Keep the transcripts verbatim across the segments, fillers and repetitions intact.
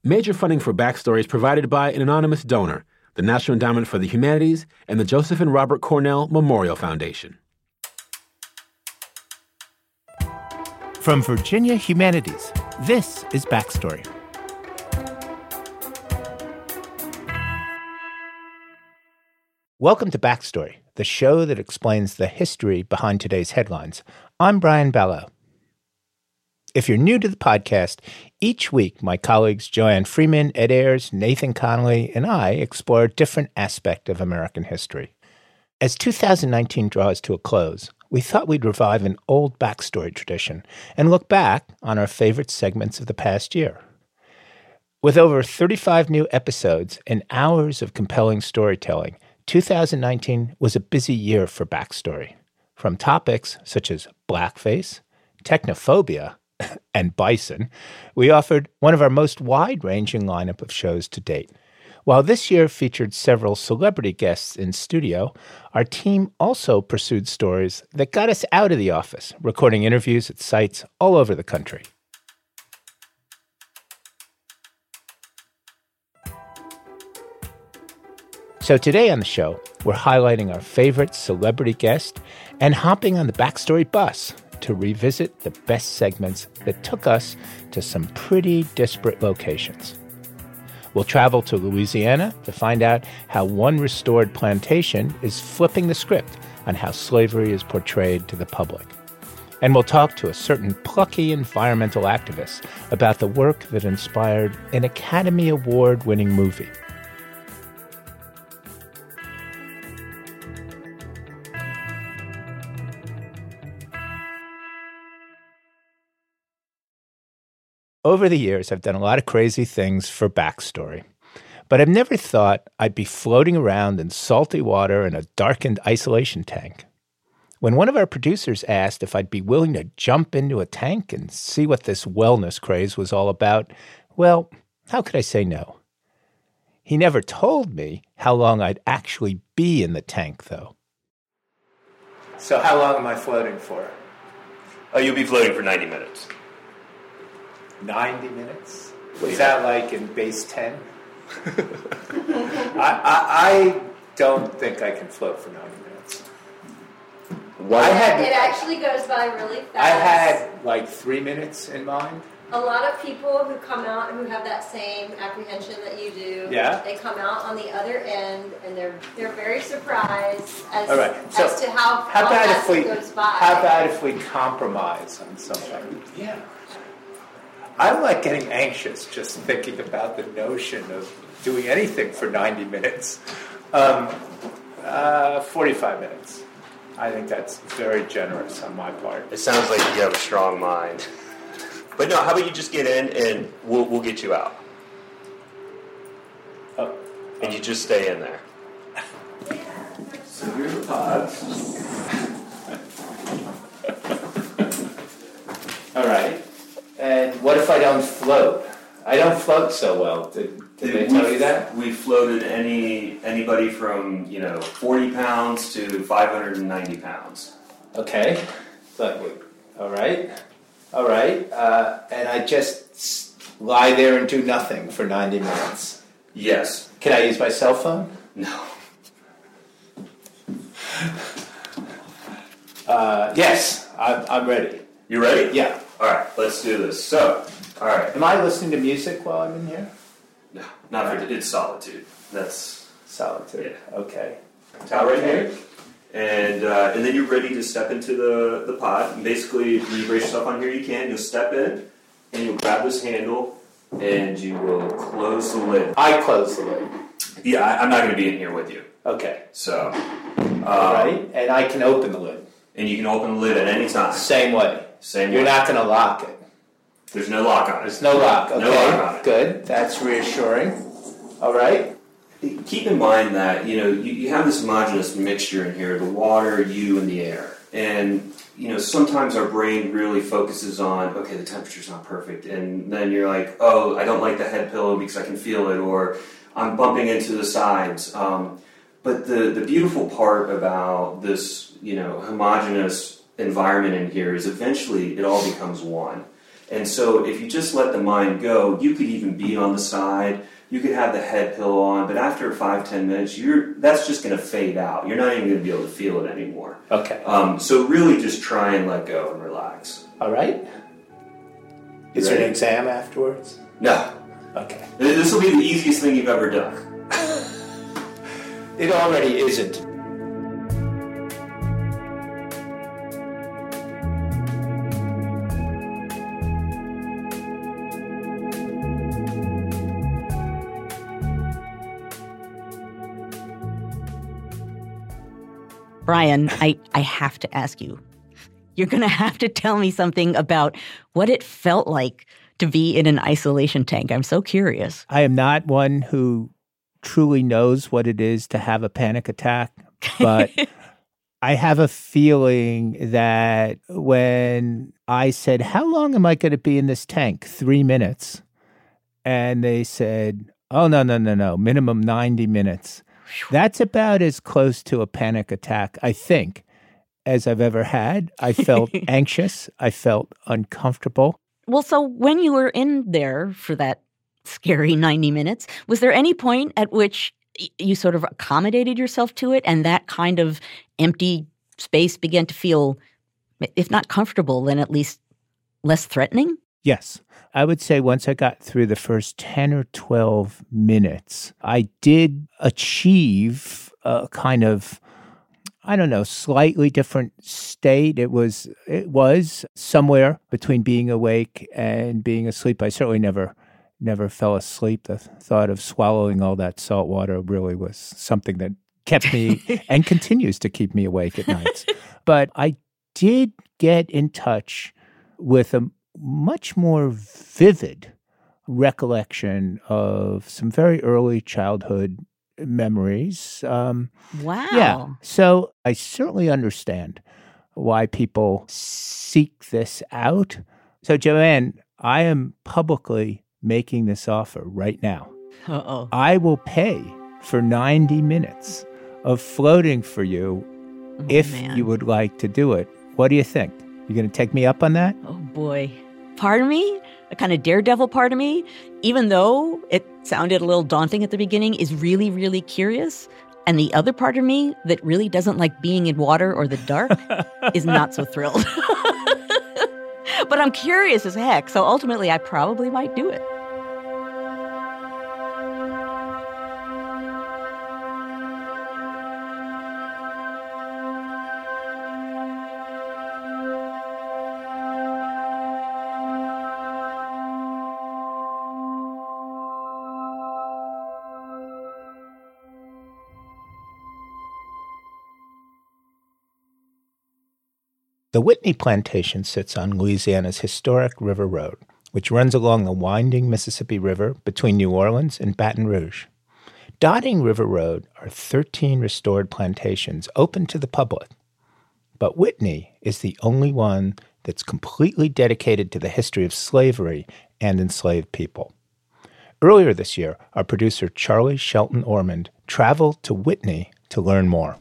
Major funding for Backstory is provided by an anonymous donor, the National Endowment for the Humanities, and the Joseph and Robert Cornell Memorial Foundation. From Virginia Humanities, this is Backstory. Welcome to Backstory, the show that explains the history behind today's headlines. I'm Brian Ballow. If you're new to the podcast, each week my colleagues Joanne Freeman, Ed Ayers, Nathan Connolly, and I explore a different aspect of American history. As two thousand nineteen draws to a close, we thought we'd revive an old Backstory tradition and look back on our favorite segments of the past year. With over thirty-five new episodes and hours of compelling storytelling, two thousand nineteen was a busy year for Backstory. From topics such as blackface, technophobia, and bison, we offered one of our most wide-ranging lineup of shows to date. While this year featured several celebrity guests in studio, our team also pursued stories that got us out of the office, recording interviews at sites all over the country. So today on the show, we're highlighting our favorite celebrity guest and hopping on the Backstory bus to revisit the best segments that took us to some pretty disparate locations. We'll travel to Louisiana to find out how one restored plantation is flipping the script on how slavery is portrayed to the public. And we'll talk to a certain plucky environmental activist about the work that inspired an Academy Award-winning movie. Over the years, I've done a lot of crazy things for Backstory, but I've never thought I'd be floating around in salty water in a darkened isolation tank. When one of our producers asked if I'd be willing to jump into a tank and see what this wellness craze was all about, well, how could I say no? He never told me how long I'd actually be in the tank, though. So how long am I floating for? Oh, you'll be floating for ninety minutes. ninety minutes? Was that like in base ten? I, I, I don't think I can float for ninety minutes. Why? I had, it actually goes by really fast. I had like three minutes in mind. A lot of people who come out who have that same apprehension that you do, yeah. they come out on the other end and they're they're very surprised as, All right. so as to how, how, how bad fast if we, it goes by. How about if we compromise on something? Yeah. I'm like getting anxious just thinking about the notion of doing anything for ninety minutes. Um, uh, forty-five minutes. I think that's very generous on my part. It sounds like you have a strong mind. But no, how about you just get in and we'll we'll get you out. Oh, and um, you just stay in there. So here's the pods. All right. And what if I don't float? I don't float so well. Did, did they tell you that? We floated any anybody from, you know, forty pounds to five hundred ninety pounds. Okay. So, all right. All right. Uh, and I just lie there and do nothing for ninety minutes. Yes. Can I use my cell phone? No. Uh, yes. I'm, I'm ready. You ready? Yeah. All right, let's do this. So, all right. Am I listening to music while I'm in here? No, not for it's solitude. That's solitude. Yeah. Okay. Towel right here, and uh, and then you're ready to step into the the pod. And basically, when you brace yourself on here, you can. You'll step in, and you'll grab this handle, and you will close the lid. I close the lid. Yeah, I, I'm not going to be in here with you. Okay. So, um, all right, and I can open the lid. And you can open the lid at any time. Same way. Same You're way. not going to lock it. There's no lock on it. There's no lock. Okay. No lock on it. Good. That's reassuring. All right. Keep in mind that, you know, you, you have this homogeneous mixture in here, the water, you, and the air. And, you know, sometimes our brain really focuses on, okay, the temperature's not perfect. And then you're like, oh, I don't like the head pillow because I can feel it, or I'm bumping into the sides. Um, but the, the beautiful part about this, you know, homogeneous environment in here is eventually it all becomes one. And so if you just let the mind go, you could even be on the side, you could have the head pillow on, but after five, ten minutes, you're that's just going to fade out. You're not even going to be able to feel it anymore. Okay. Um, so really just try and let go and relax. All right. Is there an exam afterwards? No. Okay. This will be the easiest thing you've ever done. It already isn't. Brian, I, I have to ask you. You're going to have to tell me something about what it felt like to be in an isolation tank. I'm so curious. I am not one who truly knows what it is to have a panic attack, but I have a feeling that when I said, how long am I going to be in this tank? Three minutes. And they said, oh, no, no, no, no, minimum ninety minutes. That's about as close to a panic attack, I think, as I've ever had. I felt anxious. I felt uncomfortable. Well, so when you were in there for that scary ninety minutes, was there any point at which you sort of accommodated yourself to it and that kind of empty space began to feel, if not comfortable, then at least less threatening? Yes. I would say once I got through the first ten or twelve minutes, I did achieve a kind of, I don't know, slightly different state. It was it was somewhere between being awake and being asleep. I certainly never never fell asleep. The thought of swallowing all that salt water really was something that kept me and continues to keep me awake at nights. But I did get in touch with a much more vivid recollection of some very early childhood memories. Um, wow. Yeah. So I certainly understand why people seek this out. So, Joanne, I am publicly making this offer right now. Uh-oh. I will pay for ninety minutes of floating for you oh, if man. you would like to do it. What do you think? You going to take me up on that? Oh, boy. Part of me, a kind of daredevil part of me, even though it sounded a little daunting at the beginning, is really, really curious. And the other part of me that really doesn't like being in water or the dark is not so thrilled. But I'm curious as heck, so ultimately I probably might do it. The Whitney Plantation sits on Louisiana's historic River Road, which runs along the winding Mississippi River between New Orleans and Baton Rouge. Dotting River Road are thirteen restored plantations open to the public, but Whitney is the only one that's completely dedicated to the history of slavery and enslaved people. Earlier this year, our producer Charlie Shelton Ormond traveled to Whitney to learn more.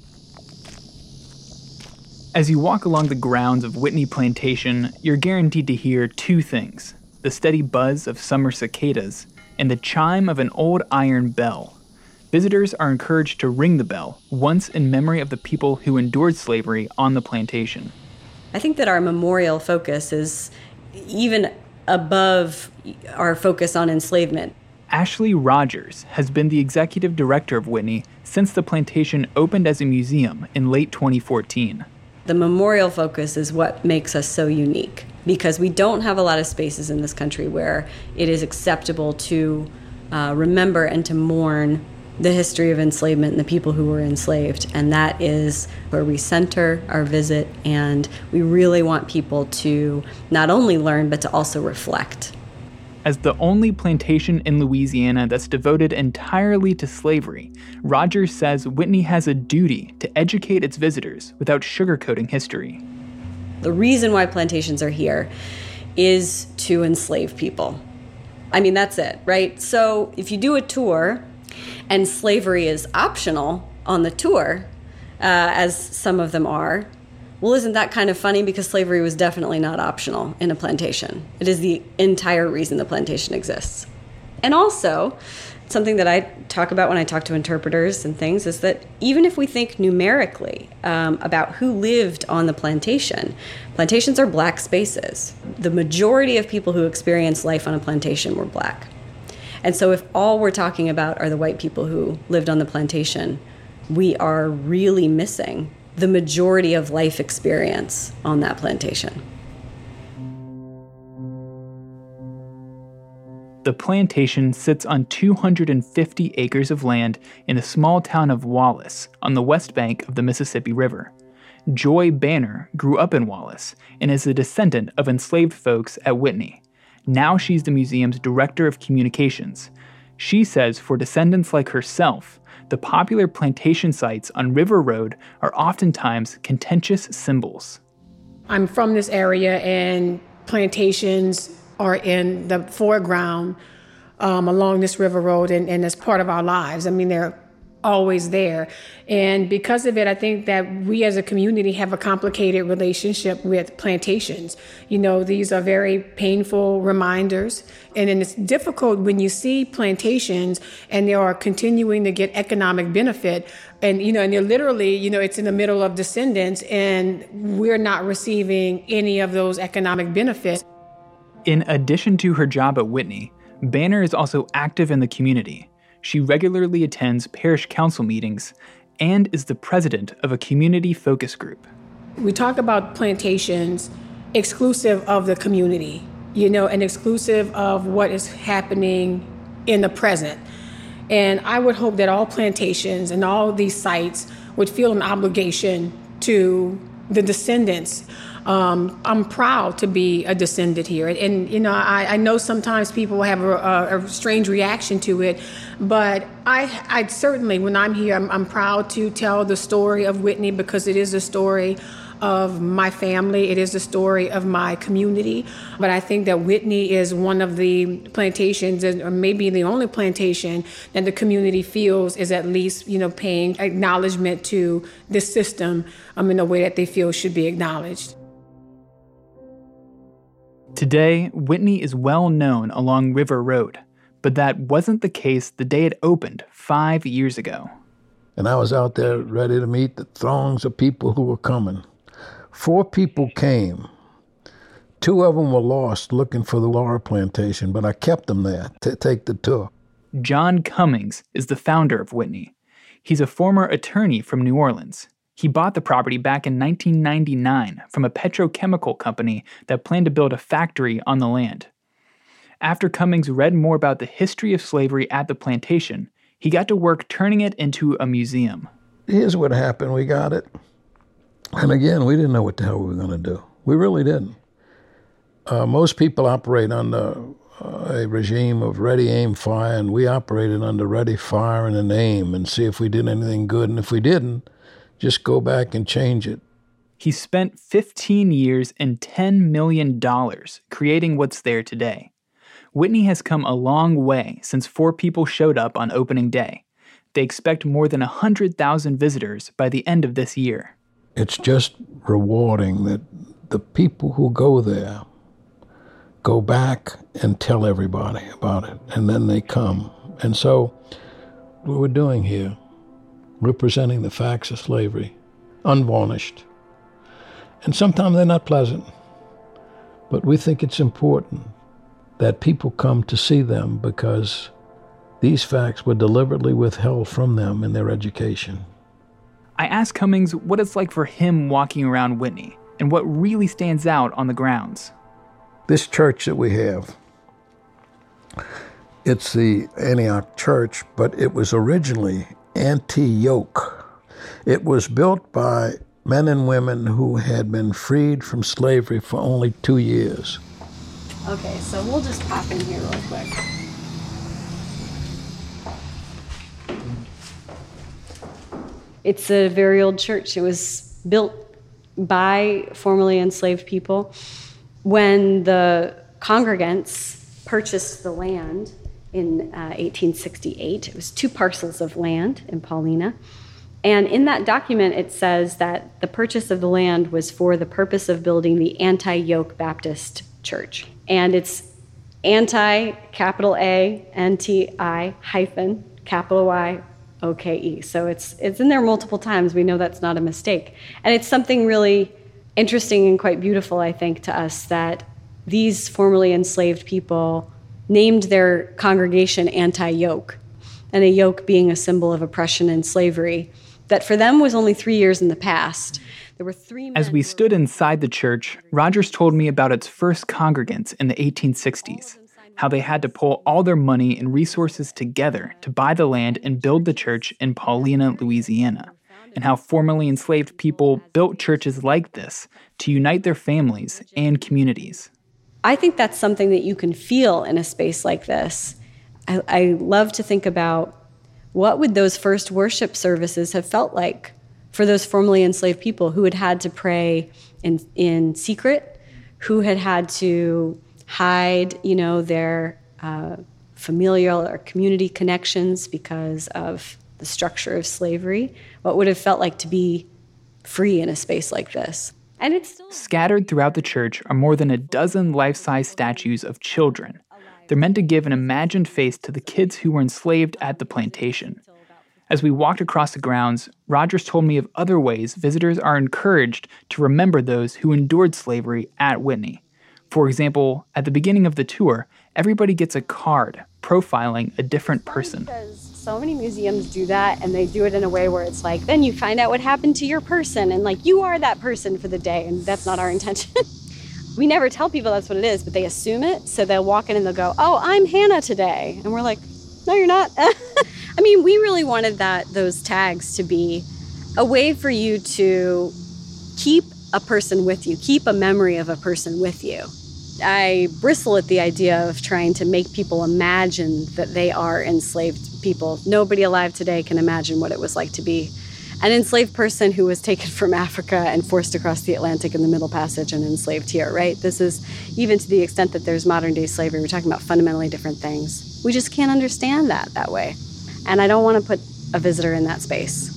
As you walk along the grounds of Whitney Plantation, you're guaranteed to hear two things: the steady buzz of summer cicadas and the chime of an old iron bell. Visitors are encouraged to ring the bell once in memory of the people who endured slavery on the plantation. I think that our memorial focus is even above our focus on enslavement. Ashley Rogers has been the executive director of Whitney since the plantation opened as a museum in late twenty fourteen. The memorial focus is what makes us so unique, because we don't have a lot of spaces in this country where it is acceptable to uh, remember and to mourn the history of enslavement and the people who were enslaved. And that is where we center our visit, and we really want people to not only learn, but to also reflect. As the only plantation in Louisiana that's devoted entirely to slavery, Rogers says Whitney has a duty to educate its visitors without sugarcoating history. The reason why plantations are here is to enslave people. I mean, that's it, right? So if you do a tour and slavery is optional on the tour, uh, as some of them are, Well, isn't that kind of funny? Because slavery was definitely not optional in a plantation. It is the entire reason the plantation exists. And also, something that I talk about when I talk to interpreters and things is that even if we think numerically um, about who lived on the plantation, plantations are black spaces. The majority of people who experienced life on a plantation were black. And so if all we're talking about are the white people who lived on the plantation, we are really missing the majority of life experience on that plantation. The plantation sits on two hundred fifty acres of land in the small town of Wallace on the west bank of the Mississippi River. Joy Banner grew up in Wallace and is a descendant of enslaved folks at Whitney. Now she's the museum's director of communications. She says for descendants like herself, the popular plantation sites on River Road are oftentimes contentious symbols. I'm from this area, and plantations are in the foreground um, along this river road, and, and as part of our lives. I mean, they're always there. And because of it, I think that we as a community have a complicated relationship with plantations. You know, these are very painful reminders. And then it's difficult when you see plantations and they are continuing to get economic benefit. And, you know, and they're literally, you know, it's in the middle of descendants, and we're not receiving any of those economic benefits. In addition to her job at Whitney, Banner is also active in the community. She regularly attends parish council meetings and is the president of a community focus group. We talk about plantations exclusive of the community, you know, and exclusive of what is happening in the present. And I would hope that all plantations and all these sites would feel an obligation to the descendants. Um, I'm proud to be a descendant here. And, and you know, I, I know sometimes people have a, a, a strange reaction to it, but I, I certainly, when I'm here, I'm, I'm proud to tell the story of Whitney, because it is a story of my family. It is the story of my community. But I think that Whitney is one of the plantations, or maybe the only plantation, that the community feels is at least, you know, paying acknowledgement to this system um, in a way that they feel should be acknowledged. Today, Whitney is well known along River Road, but that wasn't the case the day it opened five years ago. And I was out there ready to meet the throngs of people who were coming. Four people came. Two of them were lost looking for the Laura plantation, but I kept them there to take the tour. John Cummings is the founder of Whitney. He's a former attorney from New Orleans. He bought the property back in nineteen ninety-nine from a petrochemical company that planned to build a factory on the land. After Cummings read more about the history of slavery at the plantation, he got to work turning it into a museum. Here's what happened. We got it. And again, we didn't know what the hell we were going to do. We really didn't. Uh, most people operate under uh, a regime of ready, aim, fire, and we operated under ready, fire, and an aim, and see if we did anything good. And if we didn't, just go back and change it. He spent fifteen years and ten million dollars creating what's there today. Whitney has come a long way since four people showed up on opening day. They expect more than one hundred thousand visitors by the end of this year. It's just rewarding that the people who go there go back and tell everybody about it, and then they come. And so what we're doing here, we're presenting the facts of slavery, unvarnished. And sometimes they're not pleasant, but we think it's important that people come to see them because these facts were deliberately withheld from them in their education. I asked Cummings what it's like for him walking around Whitney and what really stands out on the grounds. This church that we have, it's the Antioch Church, but it was originally anti-yoke. It was built by men and women who had been freed from slavery for only two years. Okay, so we'll just pop in here real quick. It's a very old church. It was built by formerly enslaved people. When the congregants purchased the land in uh, eighteen sixty-eight, it was two parcels of land in Paulina. And in that document, it says that the purchase of the land was for the purpose of building the Anti-Yoke Baptist Church. And it's anti, capital A, N T I, hyphen, capital Y, O K E. So it's it's in there multiple times. We know that's not a mistake. And it's something really interesting and quite beautiful, I think, to us that these formerly enslaved people named their congregation Anti-Yoke, and a yoke being a symbol of oppression and slavery, that for them was only three years in the past. There were three men As we who stood were- inside the church, Rogers told me about its first congregants in the eighteen sixties, how they had to pull all their money and resources together to buy the land and build the church in Paulina, Louisiana, and how formerly enslaved people built churches like this to unite their families and communities. I think that's something that you can feel in a space like this. I, I love to think about what would those first worship services have felt like for those formerly enslaved people who had had to pray in in secret, who had had to hide, you know, their uh, familial or community connections because of the structure of slavery. What would have felt like to be free in a space like this? And it's still Scattered throughout the church are more than a dozen life-size statues of children. They're meant to give an imagined face to the kids who were enslaved at the plantation. As we walked across the grounds, Rogers told me of other ways visitors are encouraged to remember those who endured slavery at Whitney. For example, at the beginning of the tour, everybody gets a card profiling a different person. because so many museums do that, and they do it in a way where it's like, then you find out what happened to your person, and like you are that person for the day, and that's not our intention. We never tell people that's what it is, but they assume it, so they'll walk in and they'll go, oh, I'm Hannah today. And we're like, no, you're not. I mean, we really wanted that those tags to be a way for you to keep a person with you, keep a memory of a person with you. I bristle at the idea of trying to make people imagine that they are enslaved people. Nobody alive today can imagine what it was like to be an enslaved person who was taken from Africa and forced across the Atlantic in the Middle Passage and enslaved here, right? This is, even to the extent that there's modern day slavery, we're talking about fundamentally different things. We just can't understand that that way. And I don't want to put a visitor in that space.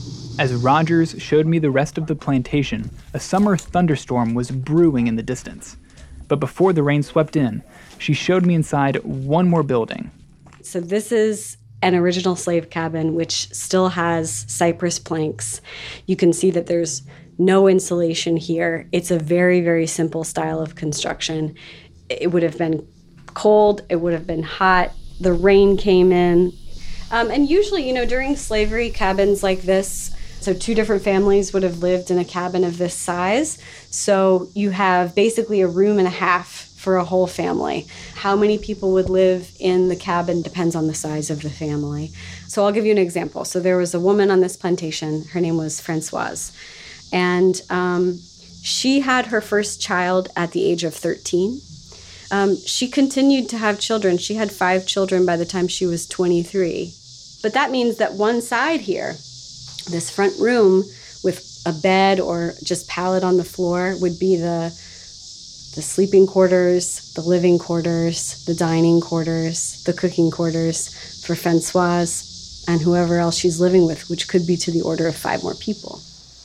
As Rogers showed me the rest of the plantation, a summer thunderstorm was brewing in the distance. But before the rain swept in, she showed me inside one more building. So this is an original slave cabin, which still has cypress planks. You can see that there's no insulation here. It's a very, very simple style of construction. It would have been cold. It would have been hot. The rain came in. Um, and usually, you know, during slavery, cabins like this, so two different families would have lived in a cabin of this size. So you have basically a room and a half for a whole family. How many people would live in the cabin depends on the size of the family. So I'll give you an example. So there was a woman on this plantation. Her name was Francoise. And um, she had her first child at the age of thirteen. Um, she continued to have children. She had five children by the time she was twenty-three. But that means that one side here, this front room with a bed or just pallet on the floor, would be the the sleeping quarters, the living quarters, the dining quarters, the cooking quarters for Francoise and whoever else she's living with, which could be to the order of five more people.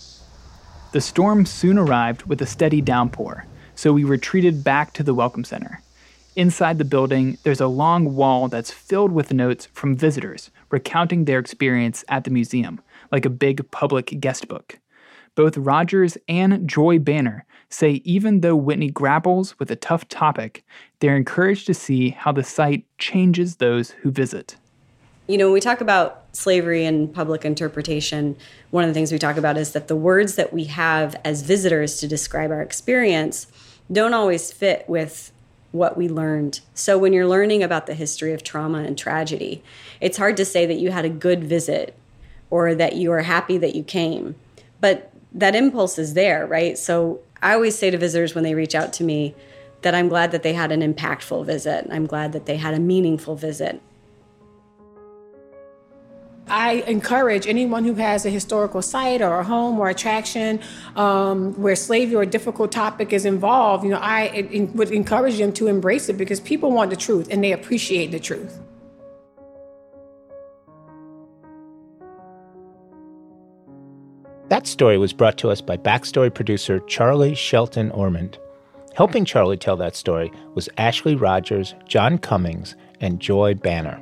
The storm soon arrived with a steady downpour, so we retreated back to the Welcome Center. Inside the building, there's a long wall that's filled with notes from visitors recounting their experience at the museum, like a big public guest book. Both Rogers and Joy Banner say even though Whitney grapples with a tough topic, they're encouraged to see how the site changes those who visit. You know, when we talk about slavery and public interpretation, one of the things we talk about is that the words that we have as visitors to describe our experience don't always fit with what we learned. So when you're learning about the history of trauma and tragedy, it's hard to say that you had a good visit or that you are happy that you came. But that impulse is there, right? So I always say to visitors when they reach out to me that I'm glad that they had an impactful visit. I'm glad that they had a meaningful visit. I encourage anyone who has a historical site or a home or attraction um, where slavery or a difficult topic is involved, you know, I it, would encourage them to embrace it because people want the truth and they appreciate the truth. That story was brought to us by Backstory producer Charlie Shelton Ormond. Helping Charlie tell that story was Ashley Rogers, John Cummings, and Joy Banner.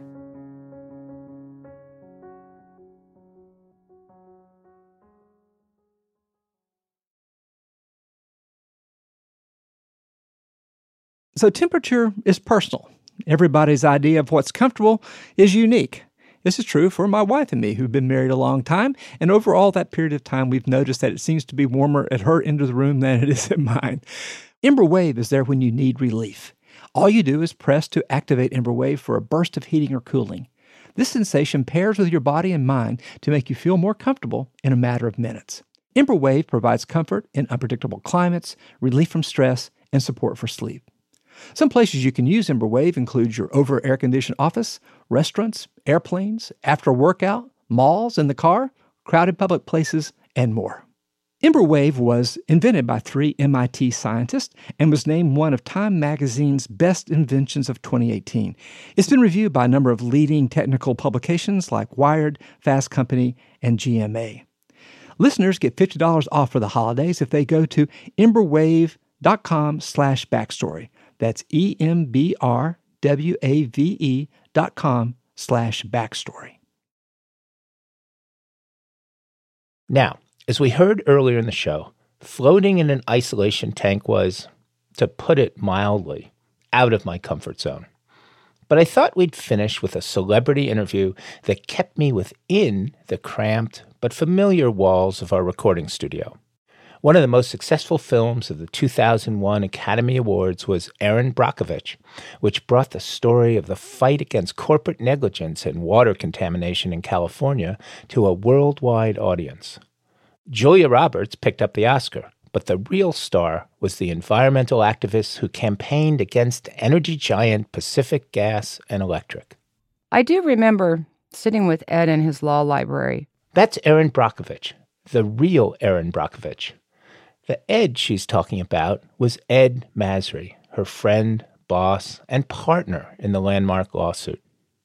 So temperature is personal. Everybody's idea of what's comfortable is unique. This is true for my wife and me, who've been married a long time, and over all that period of time, we've noticed that it seems to be warmer at her end of the room than it is at mine. EmberWave is there when you need relief. All you do is press to activate EmberWave for a burst of heating or cooling. This sensation pairs with your body and mind to make you feel more comfortable in a matter of minutes. EmberWave provides comfort in unpredictable climates, relief from stress, and support for sleep. Some places you can use EmberWave include your over-air-conditioned office, restaurants, airplanes, after workout, malls, in the car, crowded public places, and more. EmberWave was invented by three M I T scientists and was named one of Time magazine's best inventions of twenty eighteen. It's been reviewed by a number of leading technical publications like Wired, Fast Company, and G M A. Listeners get fifty dollars off for the holidays if they go to emberwave.com slash backstory. That's E-M-B-R-W-A-V-E dot com slash backstory. Now, as we heard earlier in the show, floating in an isolation tank was, to put it mildly, out of my comfort zone. But I thought we'd finish with a celebrity interview that kept me within the cramped but familiar walls of our recording studio. One of the most successful films of the two thousand one Academy Awards was Erin Brockovich, which brought the story of the fight against corporate negligence and water contamination in California to a worldwide audience. Julia Roberts picked up the Oscar, but the real star was the environmental activist who campaigned against energy giant Pacific Gas and Electric. I do remember sitting with Ed in his law library. That's Erin Brockovich, the real Erin Brockovich. The Ed she's talking about was Ed Masry, her friend, boss, and partner in the landmark lawsuit.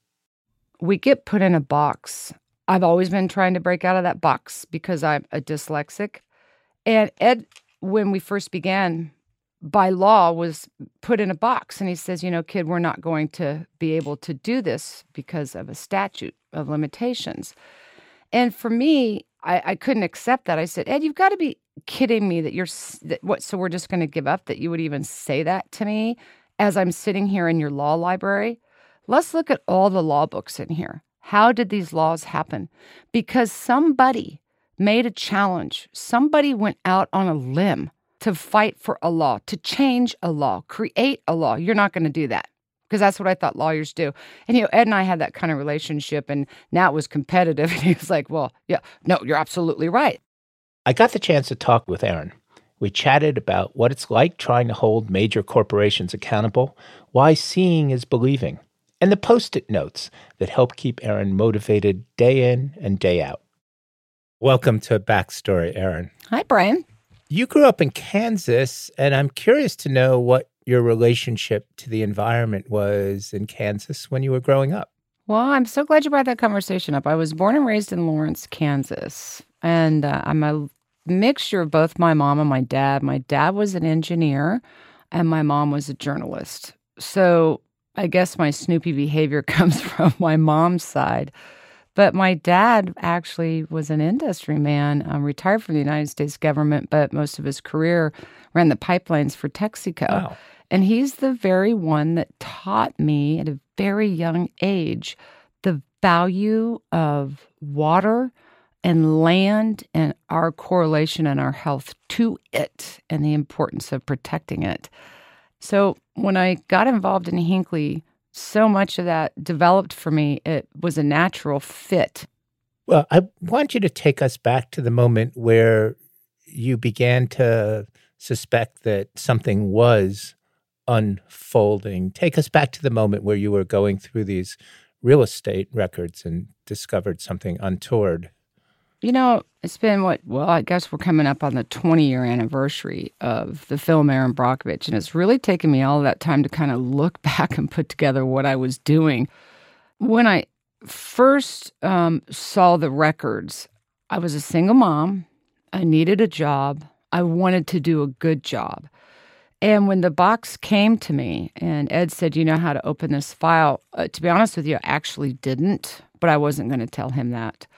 We get put in a box. I've always been trying to break out of that box because I'm a dyslexic. And Ed, when we first began, by law, was put in a box. And he says, you know, kid, we're not going to be able to do this because of a statute of limitations. And for me, I, I couldn't accept that. I said, Ed, you've got to be kidding me that you're, that what, so we're just going to give up, that you would even say that to me as I'm sitting here in your law library? Let's look at all the law books in here. How did these laws happen? Because somebody made a challenge. Somebody went out on a limb to fight for a law, to change a law, create a law. You're not going to do that, because that's what I thought lawyers do. And, you know, Ed and I had that kind of relationship, and now it was competitive. And he was like, well, yeah, no, you're absolutely right. I got the chance to talk with Erin. We chatted about what it's like trying to hold major corporations accountable, why seeing is believing, and the Post-it notes that help keep Erin motivated day in and day out. Welcome to Backstory, Erin. Hi, Brian. You grew up in Kansas, and I'm curious to know what your relationship to the environment was in Kansas when you were growing up. Well, I'm so glad you brought that conversation up. I was born and raised in Lawrence, Kansas, and uh, I'm a mixture of both my mom and my dad. My dad was an engineer, and my mom was a journalist. So I guess my Snoopy behavior comes from my mom's side. But my dad actually was an industry man, um, retired from the United States government, but most of his career ran the pipelines for Texaco. Wow. And he's the very one that taught me at a very young age the value of water and land and our correlation and our health to it and the importance of protecting it. So when I got involved in Hinckley, so much of that developed for me. It was a natural fit. Well, I want you to take us back to the moment where you began to suspect that something was unfolding. Take us back to the moment where you were going through these real estate records and discovered something untoward. You know, it's been what, well, I guess we're coming up on the twenty-year anniversary of the film Erin Brockovich, and it's really taken me all of that time to kind of look back and put together what I was doing. When I first um, saw the records, I was a single mom. I needed a job. I wanted to do a good job. And when the box came to me and Ed said, you know how to open this file, uh, to be honest with you, I actually didn't, but I wasn't going to tell him that.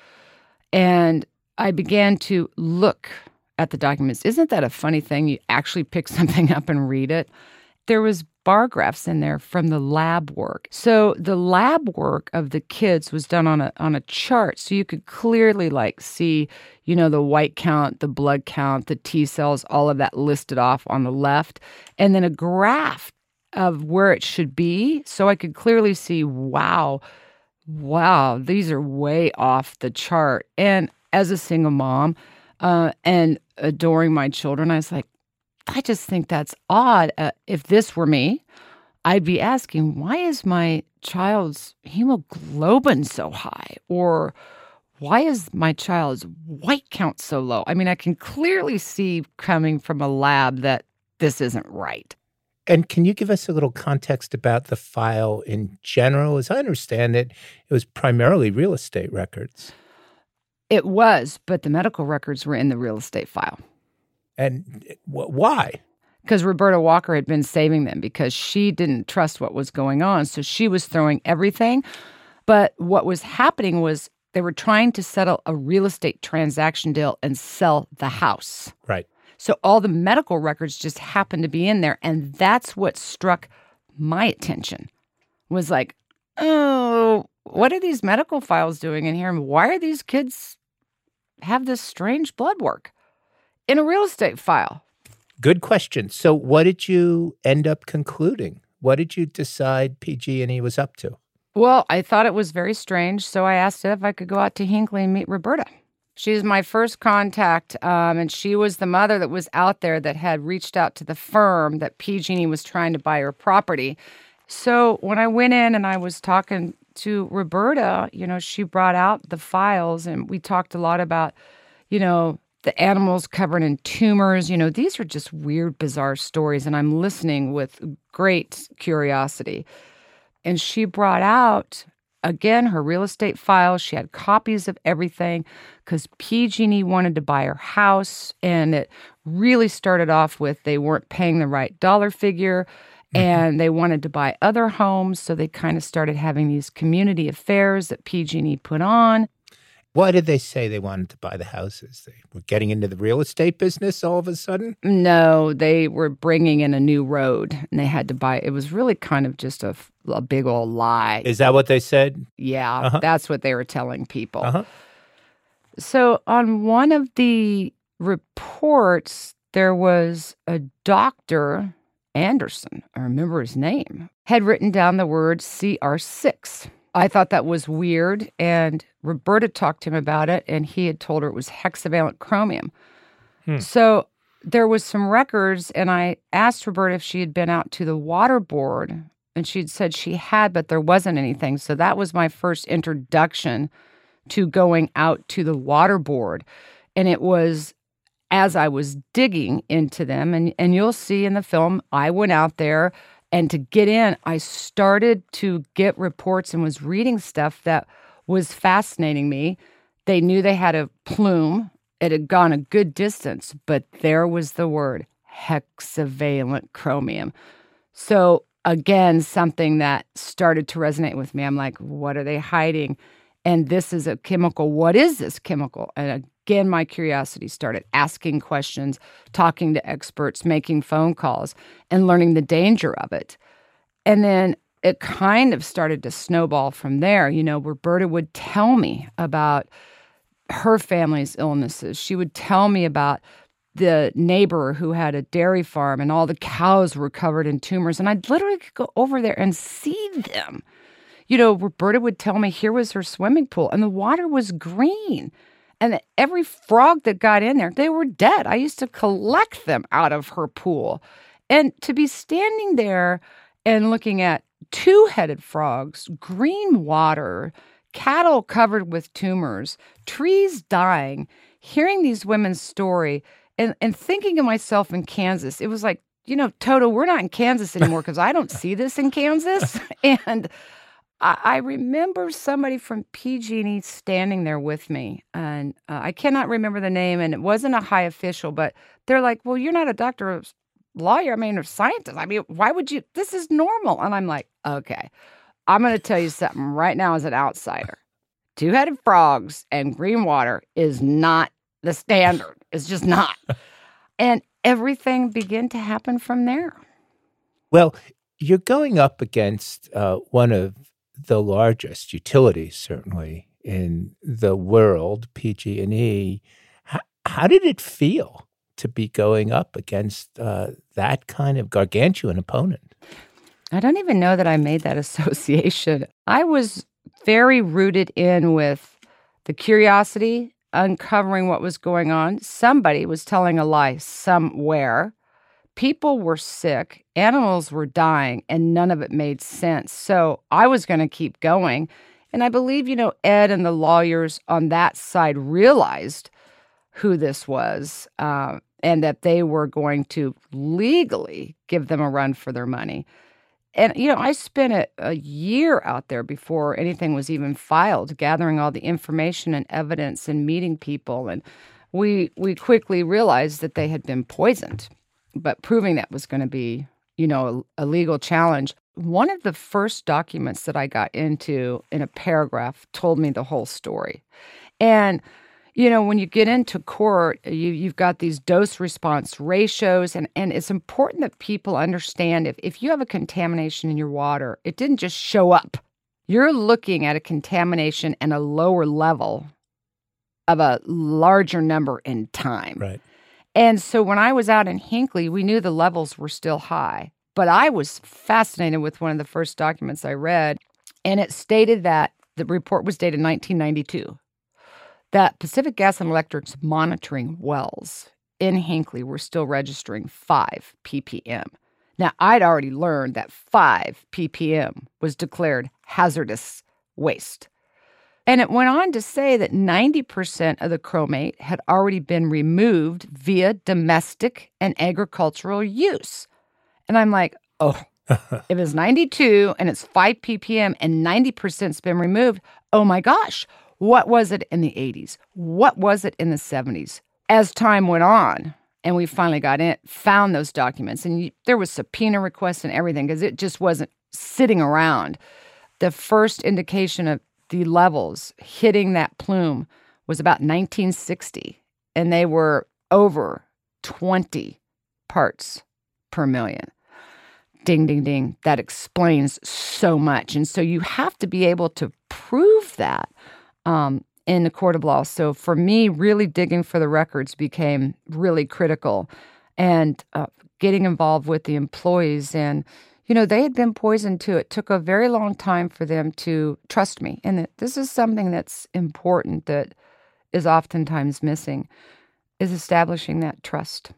And I began to look at the documents. Isn't that a funny thing? You actually pick something up and read it. There was bar graphs in there from the lab work. So the lab work of the kids was done on a on a chart, so you could clearly like see, you know, the white count, the blood count, the T cells, all of that listed off on the left, and then a graph of where it should be, so I could clearly see, wow, wow, these are way off the chart. And as a single mom uh, and adoring my children, I was like, I just think that's odd. Uh, if this were me, I'd be asking, why is my child's hemoglobin so high? Or why is my child's white count so low? I mean, I can clearly see coming from a lab that this isn't right. And can you give us a little context about the file in general? As I understand it, it was primarily real estate records. It was, but the medical records were in the real estate file. And w- why? Because Roberta Walker had been saving them because she didn't trust what was going on. So she was throwing everything. But what was happening was they were trying to settle a real estate transaction deal and sell the house. Right. So all the medical records just happened to be in there. And that's what struck my attention, was like, oh, what are these medical files doing in here? And why are these kids have this strange blood work in a real estate file? Good question. So what did you end up concluding? What did you decide P G and E was up to? Well, I thought it was very strange, so I asked if I could go out to Hinckley and meet Roberta. She's my first contact, um, and she was the mother that was out there that had reached out to the firm that P G and E was trying to buy her property. So when I went in and I was talking to Roberta, you know, she brought out the files, and we talked a lot about, you know, the animals covered in tumors. You know, these are just weird, bizarre stories, and I'm listening with great curiosity. And she brought out, again, her real estate files. She had copies of everything because P G and E wanted to buy her house, and it really started off with they weren't paying the right dollar figure, mm-hmm. and they wanted to buy other homes, so they kind of started having these community affairs that P G and E put on. Why did they say they wanted to buy the houses? They were getting into the real estate business all of a sudden? No, they were bringing in a new road, and they had to buy. It was really kind of just a, a big old lie. Is that what they said? Yeah, uh-huh. That's what they were telling people. Uh-huh. So on one of the reports, there was a doctor, Anderson, I remember his name, had written down the word C R six. I thought that was weird, and Roberta talked to him about it, and he had told her it was hexavalent chromium. Hmm. So there was some records, and I asked Roberta if she had been out to the water board, and she'd said she had, but there wasn't anything. So that was my first introduction to going out to the water board, and it was as I was digging into them, and, and you'll see in the film, I went out there. And to get in, I started to get reports and was reading stuff that was fascinating me. They knew they had a plume. It had gone a good distance, but there was the word hexavalent chromium. So again, something that started to resonate with me. I'm like, what are they hiding? And this is a chemical. What is this chemical? And again, my curiosity started asking questions, talking to experts, making phone calls, and learning the danger of it. And then it kind of started to snowball from there. You know, Roberta would tell me about her family's illnesses. She would tell me about the neighbor who had a dairy farm and all the cows were covered in tumors. And I'd literally go over there and see them. You know, Roberta would tell me here was her swimming pool and the water was green. And every frog that got in there, they were dead. I used to collect them out of her pool. And to be standing there and looking at two-headed frogs, green water, cattle covered with tumors, trees dying, hearing these women's story, and, and thinking of myself in Kansas, it was like, you know, Toto, we're not in Kansas anymore because I don't see this in Kansas. And I, I remember somebody from P G and E standing there with me, and uh, I cannot remember the name, and it wasn't a high official, but they're like, well, you're not a doctor or lawyer, I mean, or scientist. I mean, why would you? This is normal. And I'm like, okay, I'm going to tell you something right now as an outsider. Two-headed frogs and green water is not the standard. It's just not. And everything began to happen from there. Well, you're going up against uh, one of the largest utilities, certainly, in the world, P G and E. How, how did it feel to be going up against uh, that kind of gargantuan opponent? I don't even know that I made that association. I was very rooted in with the curiosity, uncovering what was going on. Somebody was telling a lie somewhere. People were sick, animals were dying, and none of it made sense. So I was going to keep going. And I believe, you know, Ed and the lawyers on that side realized who this was, uh, and that they were going to legally give them a run for their money. And, you know, I spent a, a year out there before anything was even filed, gathering all the information and evidence and meeting people. And we we quickly realized that they had been poisoned. But proving that was going to be, you know, a, a legal challenge. One of the first documents that I got into in a paragraph told me the whole story. And, you know, when you get into court, you, you've got these dose-response ratios, and, and it's important that people understand if, if you have a contamination in your water, it didn't just show up. You're looking at a contamination and a lower level of a larger number in time. Right. And so when I was out in Hinckley, we knew the levels were still high. But I was fascinated with one of the first documents I read, and it stated that the report was dated nineteen ninety-two. That Pacific Gas and Electric's monitoring wells in Hinckley were still registering five P P M. Now, I'd already learned that five P P M was declared hazardous waste. And it went on to say that ninety percent of the chromate had already been removed via domestic and agricultural use. And I'm like, oh, if it's ninety-two and it's five P P M and ninety percent's been removed, oh my gosh. What was it in the eighties? What was it in the seventies? As time went on, and we finally got in, found those documents, and you, there was subpoena requests and everything because it just wasn't sitting around. The first indication of the levels hitting that plume was about nineteen sixty, and they were over twenty parts per million. Ding, ding, ding. That explains so much. And so you have to be able to prove that. Um, in the court of law. So for me, really digging for the records became really critical, and uh, getting involved with the employees. And, you know, they had been poisoned too. It took a very long time for them to trust me. And that this is something that's important that is oftentimes missing, is establishing that trust.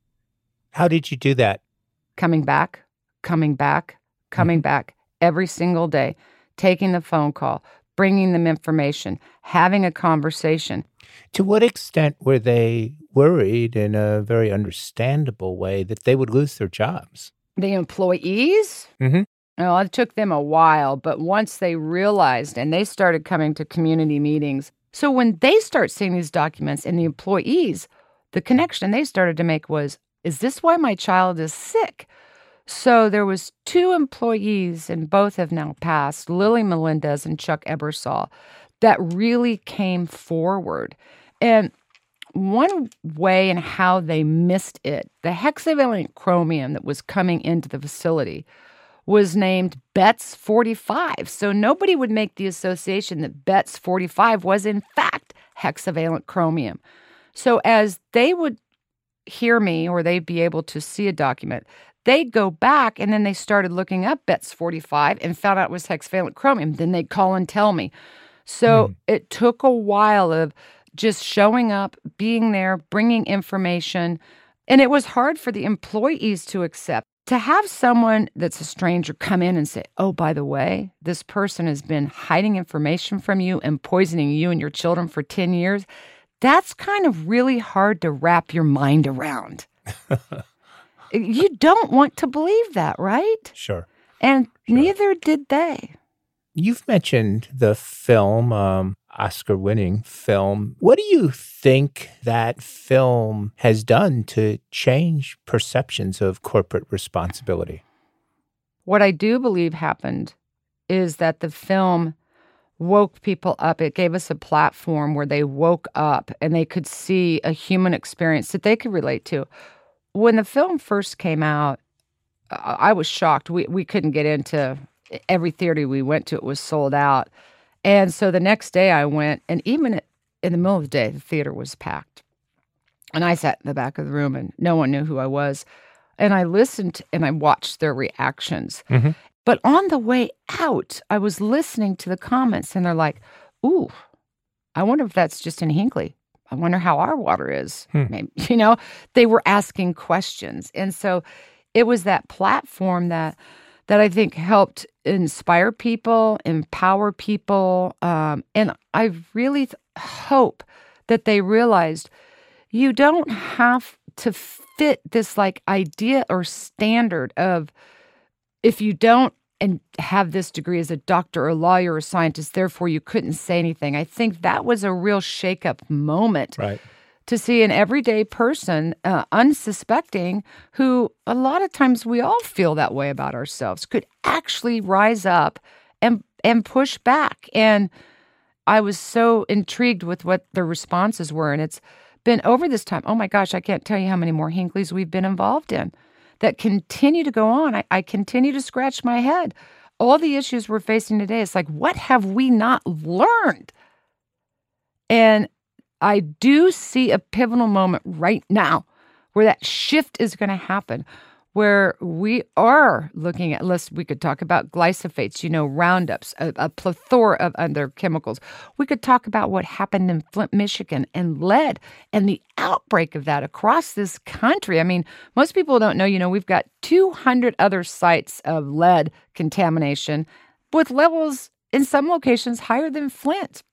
How did you do that? Coming back, coming back, coming mm-hmm. back every single day, taking the phone call, bringing them information, having a conversation. To what extent were they worried in a very understandable way that they would lose their jobs? The employees? Mm-hmm. Well, it took them a while, but once they realized and they started coming to community meetings. So when they start seeing these documents and the employees, the connection they started to make was, is this why my child is sick? So there was two employees, and both have now passed, Lily Melendez and Chuck Ebersol, that really came forward. And one way in how they missed it, the hexavalent chromium that was coming into the facility was named B E T S forty-five. So nobody would make the association that B E T S forty-five was in fact hexavalent chromium. So as they would hear me or they'd be able to see a document, they'd go back and then they started looking up B E T S forty-five and found out it was hexavalent chromium. Then they'd call and tell me. So mm. it took a while of just showing up, being there, bringing information. And it was hard for the employees to accept. To have someone that's a stranger come in and say, oh, by the way, this person has been hiding information from you and poisoning you and your children for ten years, that's kind of really hard to wrap your mind around. You don't want to believe that, right? Sure. And sure. neither did they. You've mentioned the film, um, Oscar-winning film. What do you think that film has done to change perceptions of corporate responsibility? What I do believe happened is that the film woke people up. It gave us a platform where they woke up and they could see a human experience that they could relate to. When the film first came out, I was shocked. We we couldn't get into every theater we went to. It was sold out. And so the next day I went, and even in the middle of the day, the theater was packed. And I sat in the back of the room, and no one knew who I was. And I listened and I watched their reactions. Mm-hmm. But on the way out, I was listening to the comments, and they're like, ooh, I wonder if that's just in Hinckley. I wonder how our water is. Hmm. Maybe, you know, they were asking questions. And so it was that platform that that I think helped inspire people, empower people. Um, and I really th- hope that they realized you don't have to fit this like idea or standard of if you don't and have this degree as a doctor or a lawyer or a scientist, therefore you couldn't say anything. I think that was a real shake-up moment. Right. To see an everyday person, uh, unsuspecting, who a lot of times we all feel that way about ourselves, could actually rise up and and push back. And I was so intrigued with what the responses were. And it's been over this time, oh my gosh, I can't tell you how many more Hinckleys we've been involved in that continue to go on. I, I continue to scratch my head. All the issues we're facing today, it's like, what have we not learned? And I do see a pivotal moment right now where that shift is going to happen, where we are looking at, unless we could talk about glyphosates, you know, Roundups, a, a plethora of other chemicals. We could talk about what happened in Flint, Michigan, and lead and the outbreak of that across this country. I mean, most people don't know, you know, we've got two hundred other sites of lead contamination with levels in some locations higher than Flint.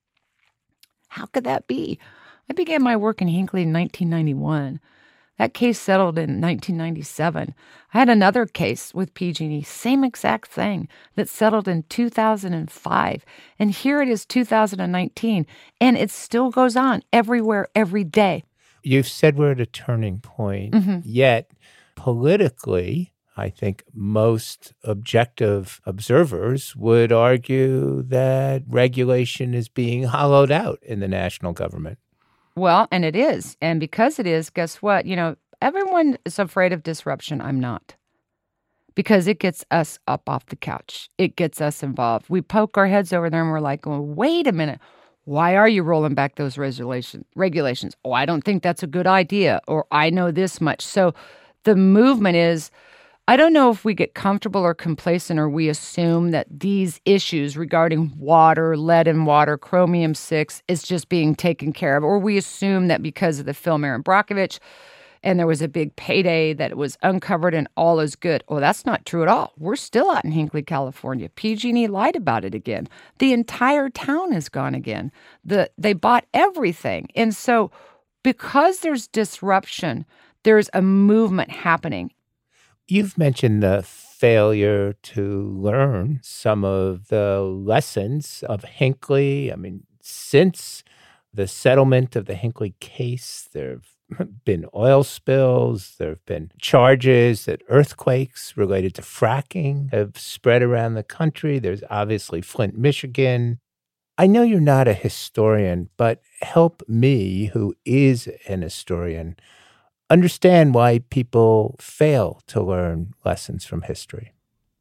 How could that be? I began my work in Hinckley in nineteen ninety-one. That case settled in nineteen ninety-seven. I had another case with P G and E, same exact thing, that settled in two thousand five. And here it is two thousand nineteen, and it still goes on everywhere, every day. You've said we're at a turning point, mm-hmm. yet politically, I think most objective observers would argue that regulation is being hollowed out in the national government. Well, and it is. And because it is, guess what? You know, everyone is afraid of disruption. I'm not. Because it gets us up off the couch. It gets us involved. We poke our heads over there and we're like, well, wait a minute. Why are you rolling back those regulation, regulations? Oh, I don't think that's a good idea. Or I know this much. So the movement is, I don't know if we get comfortable or complacent or we assume that these issues regarding water, lead in water, chromium six is just being taken care of. Or we assume that because of the film Erin Brockovich and there was a big payday that it was uncovered and all is good. Oh, that's not true at all. We're still out in Hinckley, California. P G and E lied about it again. The entire town is gone again. The, they bought everything. And so because there's disruption, there's a movement happening. You've mentioned the failure to learn some of the lessons of Hinckley. I mean, since the settlement of the Hinckley case, there have been oil spills, there have been charges that earthquakes related to fracking have spread around the country. There's obviously Flint, Michigan. I know you're not a historian, but help me, who is an historian, understand why people fail to learn lessons from history.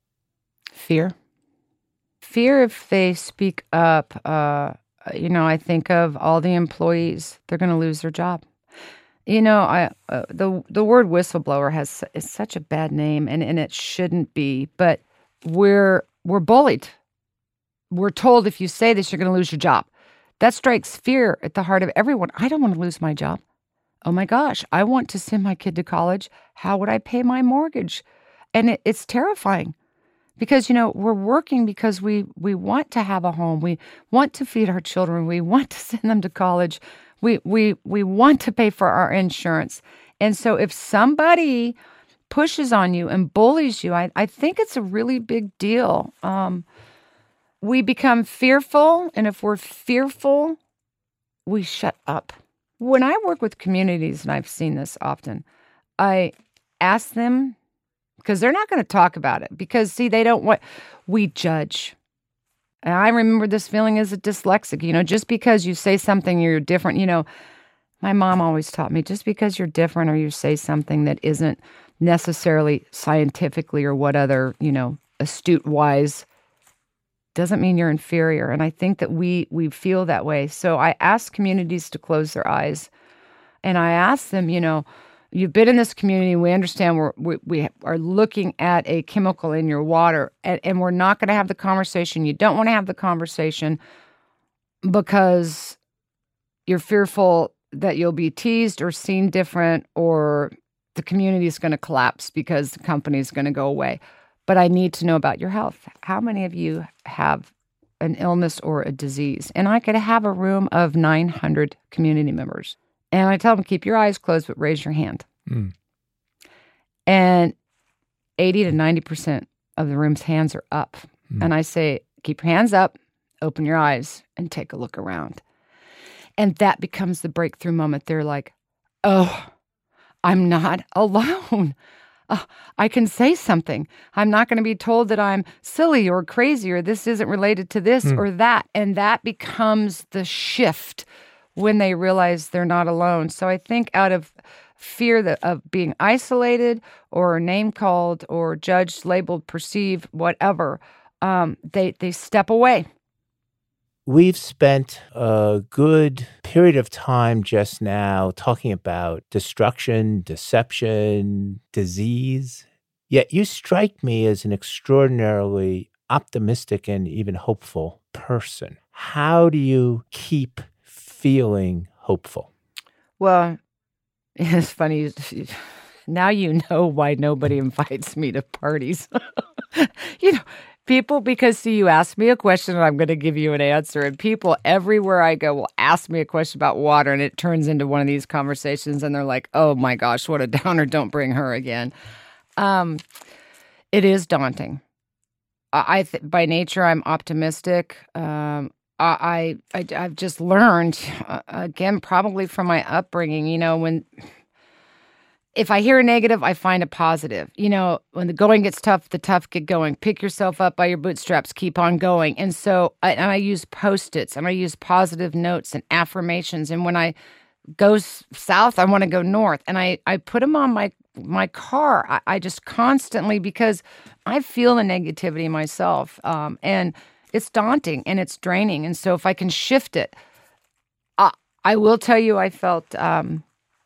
Fear. Fear if they speak up. Uh, you know, I think of all the employees, they're going to lose their job. You know, I uh, the the word whistleblower has is such a bad name, and, and it shouldn't be, but we're we're bullied. We're told if you say this, you're going to lose your job. That strikes fear at the heart of everyone. I don't want to lose my job. Oh my gosh, I want to send my kid to college. How would I pay my mortgage? And it, it's terrifying because, you know, we're working because we, we want to have a home. We want to feed our children. We want to send them to college. We, we, we want to pay for our insurance. And so if somebody pushes on you and bullies you, I, I think it's a really big deal. Um, we become fearful, and if we're fearful, we shut up. When I work with communities, and I've seen this often, I ask them, because they're not going to talk about it, because, see, they don't want, we judge. And I remember this feeling as a dyslexic, you know, just because you say something, you're different, you know, my mom always taught me, just because you're different or you say something that isn't necessarily scientifically or what other, you know, astute, wise, doesn't mean you're inferior. And I think that we we feel that way. So I ask communities to close their eyes. And I ask them, you know, you've been in this community. We understand we're, we we are looking at a chemical in your water. And, and we're not going to have the conversation. You don't want to have the conversation because you're fearful that you'll be teased or seen different, or the community is going to collapse because the company is going to go away. But I need to know about your health. How many of you have an illness or a disease? And I could have a room of nine hundred community members. And I tell them, keep your eyes closed, but raise your hand. Mm. And eighty to ninety percent of the room's hands are up. Mm. And I say, keep your hands up, open your eyes, and take a look around. And that becomes the breakthrough moment. They're like, oh, I'm not alone. Uh, I can say something. I'm not going to be told that I'm silly or crazy or this isn't related to this mm. or that. And that becomes the shift when they realize they're not alone. So I think out of fear that, of being isolated or name called or judged, labeled, perceived, whatever, um, they, they step away. We've spent a good period of time just now talking about destruction, deception, disease. Yet you strike me as an extraordinarily optimistic and even hopeful person. How do you keep feeling hopeful? Well, it's funny. Now you know why nobody invites me to parties. You know, people, because, see, you ask me a question and I'm going to give you an answer. And people everywhere I go will ask me a question about water, and it turns into one of these conversations. And they're like, oh, my gosh, what a downer. Don't bring her again. Um, it is daunting. I, I th- By nature, I'm optimistic. Um, I, I, I've just learned, uh, again, probably from my upbringing, you know, when... if I hear a negative, I find a positive. You know, when the going gets tough, the tough get going. Pick yourself up by your bootstraps. Keep on going. And so I, and I use Post-its, and I use positive notes and affirmations. And when I go s- south, I want to go north. And I, I put them on my my car. I, I just constantly, because I feel the negativity myself. Um, and it's daunting and it's draining. And so if I can shift it, I, I will tell you I felt, um,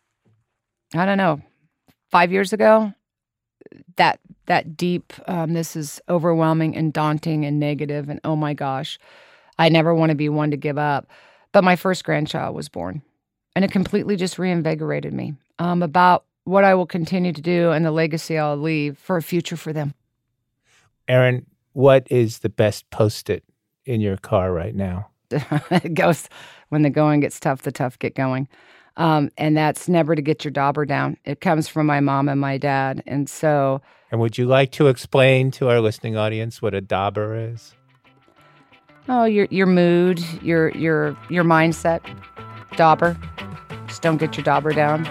I don't know, Five years ago, that that deep, um, this is overwhelming and daunting and negative, and oh my gosh, I never want to be one to give up. But my first grandchild was born, and it completely just reinvigorated me um, about what I will continue to do and the legacy I'll leave for a future for them. Erin, what is the best Post-it in your car right now? It goes, when the going gets tough, the tough get going. Um, and that's never to get your dauber down. It comes from my mom and my dad. And so... And would you like to explain to our listening audience what a dauber is? Oh, your your mood, your your your mindset. Dauber. Just don't get your dauber down.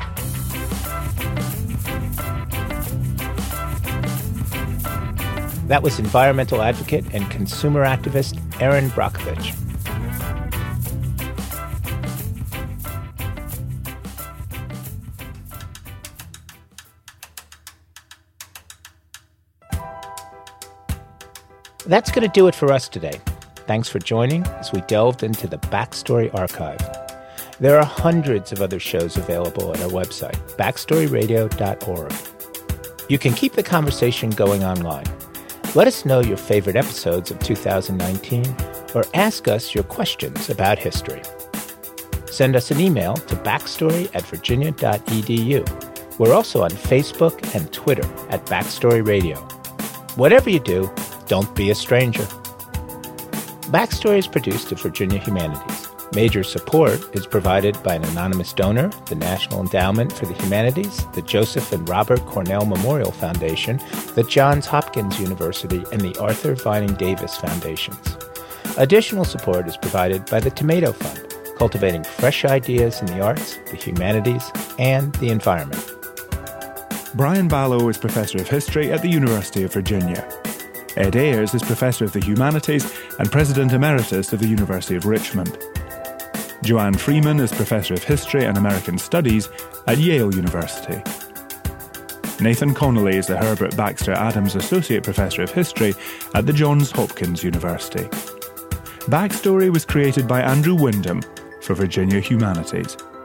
That was environmental advocate and consumer activist Erin Brockovich. That's going to do it for us today. Thanks for joining as we delved into the Backstory archive. There are hundreds of other shows available at our website, backstory radio dot org. You can keep the conversation going online. Let us know your favorite episodes of two thousand nineteen or ask us your questions about history. Send us an email to backstory at virginia dot e d u. We're also on Facebook and Twitter at Backstory Radio. Whatever you do, don't be a stranger. Backstory is produced at Virginia Humanities. Major support is provided by an anonymous donor, the National Endowment for the Humanities, the Joseph and Robert Cornell Memorial Foundation, the Johns Hopkins University, and the Arthur Vining Davis Foundations. Additional support is provided by the Tomato Fund, cultivating fresh ideas in the arts, the humanities, and the environment. Brian Balogh is Professor of History at the University of Virginia. Ed Ayers is Professor of the Humanities and President Emeritus of the University of Richmond. Joanne Freeman is Professor of History and American Studies at Yale University. Nathan Connolly is the Herbert Baxter Adams Associate Professor of History at the Johns Hopkins University. Backstory was created by Andrew Wyndham for Virginia Humanities.